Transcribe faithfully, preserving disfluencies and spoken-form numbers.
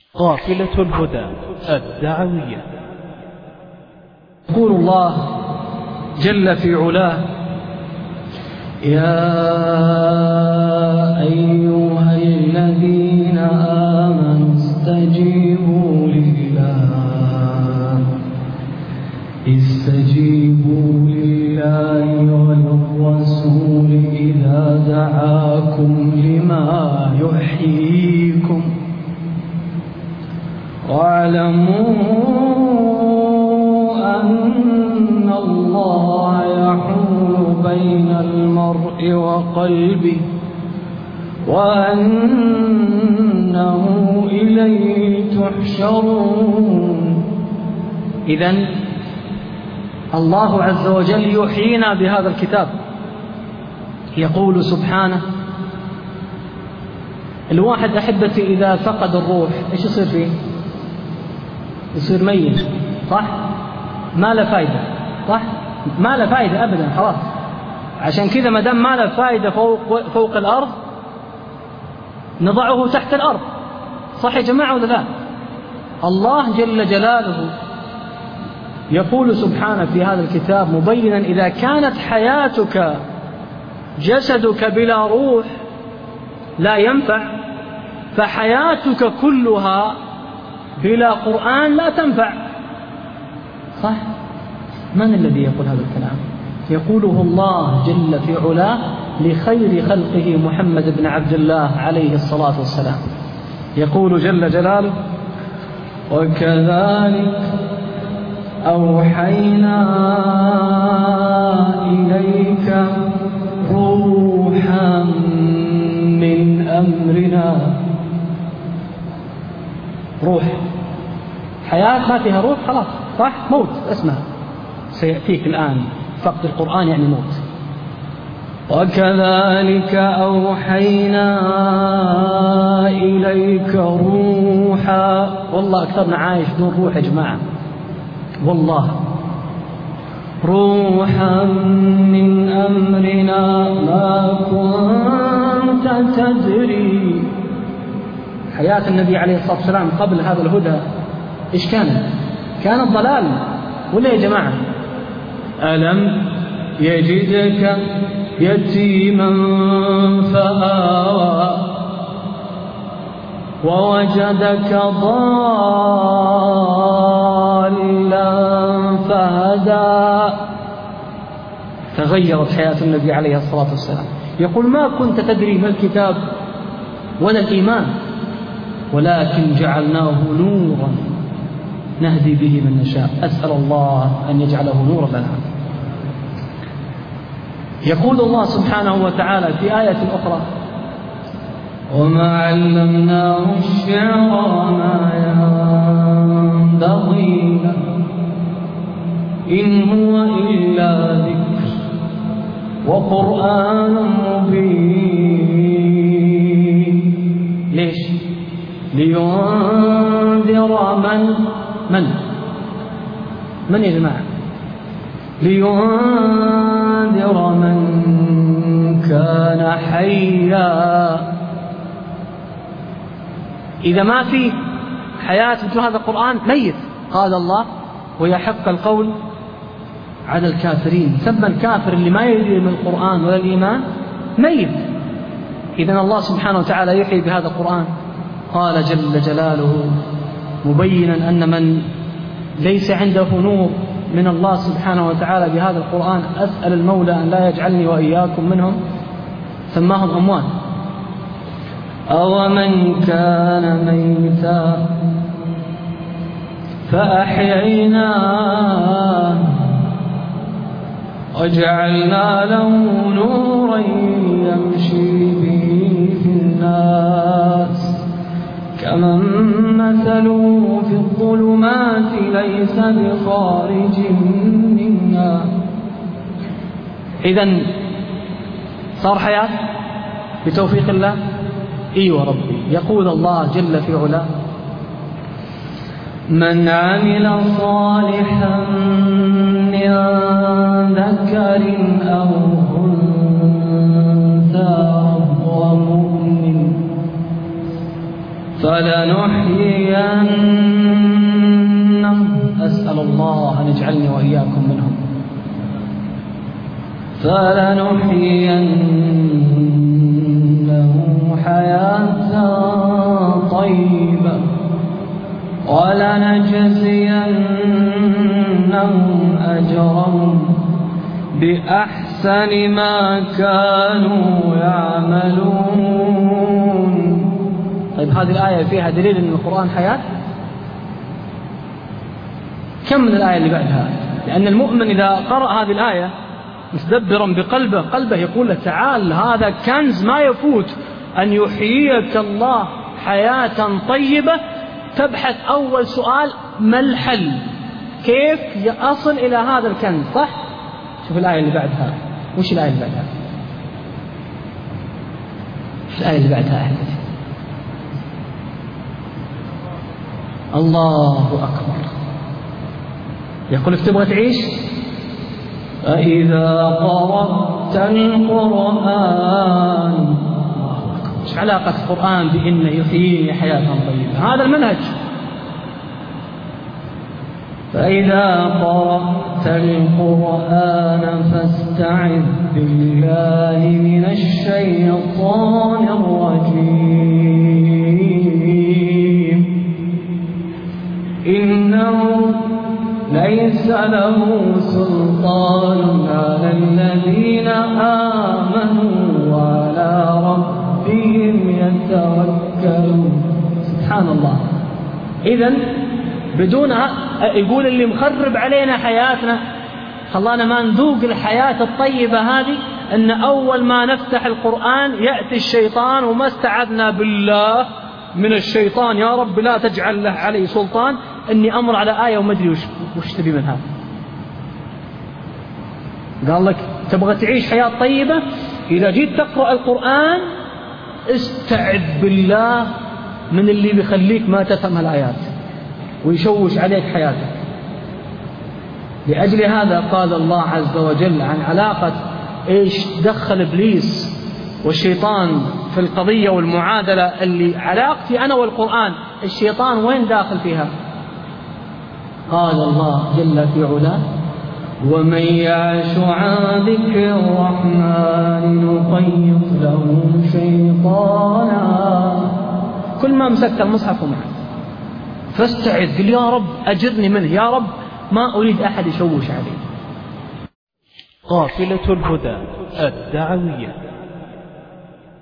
قافلة الهدى الدعوية. يقول الله جل في علاه: يا أيها الذين آمنوا استجيبوا لله استجيبوا لله وللرسول إذا دعاكم لما يحييكم واعلموا أن الله يحول بين المرء وقلبه وأنه إليه تحشرون. إذن الله عز وجل يحيينا بهذا الكتاب. يقول سبحانه: الواحد أحبتي إذا فقد الروح إيش يصير فيه؟ يصير ميت، صح؟ ما له فايدة، صح؟ ما له فايدة أبدا، خلاص. عشان كذا ما دام ما له فايدة فوق فوق الأرض نضعه تحت الأرض، صح يا جماعة ولا لا؟ الله جل جلاله يقول سبحانه في هذا الكتاب مبينا: إذا كانت حياتك جسدك بلا روح لا ينفع، فحياتك كلها بلا قرآن لا تنفع، صح؟ من الذي يقول هذا الكلام؟ يقوله الله جل في علاه لخير خلقه محمد بن عبد الله عليه الصلاة والسلام. يقول جل جلاله: وكذلك أوحينا إليك روحا من أمرنا. روح، حياة ما فيها روح خلاص، صح؟ موت اسمها، سيأتيك الآن. فقد القرآن يعني موت. وكذلك أوحينا إليك روحا. والله أكثرنا عايش دون روح يا جماعة، والله. روحا من أمرنا ما كنت تدري. حياة النبي عليه الصلاة والسلام قبل هذا الهدى إيش كانت؟ كانت ضلال، ولا يا جماعة؟ ألم يجدك يتيما فآوى ووجدك ضالا فهدى. تغيرت حياة النبي عليه الصلاة والسلام. يقول: ما كنت تدري ما الكتاب ولا الإيمان ولكن جعلناه نورا نهدي به من نشاء. أسأل الله أن يجعله نورا لنا. يقول الله سبحانه وتعالى في آية أخرى: وما علمناه الشعر وما ينبغي له إن هو إلا ذكر وقرآن مبين. ليش؟ لينذر من من من يا جماعة؟ لينذر من كان حيا. إذا ما في حياة مثل هذا القرآن ميت، قال الله: ويحق القول على الكافرين. سمى الكافر اللي ما يدري من القرآن ولا الإيمان ميت. إذن الله سبحانه وتعالى يحيي بهذا القرآن. قال جل جلاله مبينا أن من ليس عنده نور من الله سبحانه وتعالى بهذا القرآن، أسأل المولى أن لا يجعلني وإياكم منهم، سماهم أموات. أومن كان ميتا فأحييناه وجعلنا له نورا يمشي به في الناس كمن مثله في الظلمات ليس بخارج منها. إذن صار حياة بتوفيق الله. ايوه ربي. يقول الله جل في علاه: من عمل صالحا من ذكر أو أنثى وهو مؤمن فلنحيينه، أسأل الله أن يجعلني وإياكم منهم، فلنحيينه حياة طيبة ولنجزينهم أجرهم بأحسن ما كانوا يعملون. طيب هذه الآية فيها دليل أن القرآن حياة؟ كم من الآية اللي بعدها؟ لأن المؤمن إذا قرأ هذه الآية مستدبرا بقلبه قلبه يقول له تعال، هذا كنز ما يفوت، أن يحييك الله حياة طيبة. تبحث أول سؤال ما الحل، كيف أصل إلى هذا الكنز، صح؟ شوف الآية اللي بعدها، وش الآية اللي بعدها؟ وش الآية اللي بعدها أحمد؟ الله أكبر، يقول لك تبغى تعيش؟ فإذا قرأت القرآن، ايش علاقة القرآن بأنه يحيي حياة طيبة؟ هذا المنهج. فإذا قرأت القرآن فاستعذ بالله من الشيطان الرجيم، إنه ليس له سلطان على الذين آمنوا وعلى ربهم يتوكلون. سبحان الله. إذن بدون يقول اللي مخرب علينا حياتنا، خلانا ما نذوق الحياة الطيبة هذه، أن أول ما نفتح القرآن يأتي الشيطان، وما استعذنا بالله من الشيطان، يا رب لا تجعل له علي سلطان، أني أمر على آية وما أدري وش, وش تبي من هذا. قال لك تبغى تعيش حياة طيبة، إذا جيت تقرأ القرآن استعذ بالله من اللي بيخليك ما تفهم الآيات ويشوش عليك حياتك. لأجل هذا قال الله عز وجل عن علاقة إيش دخل إبليس والشيطان في القضية والمعادلة، اللي علاقتي أنا والقرآن، الشيطان وين داخل فيها؟ قال الله جل في علاه: ومن يعش عن ذكر الرحمن نقيض له شيطانا. كل ما مسكت المصحف معه فاستعذ، قل يا رب أجرني منه، يا رب ما أريد أحد يشوش علي. قافلة الهدى الدعوية.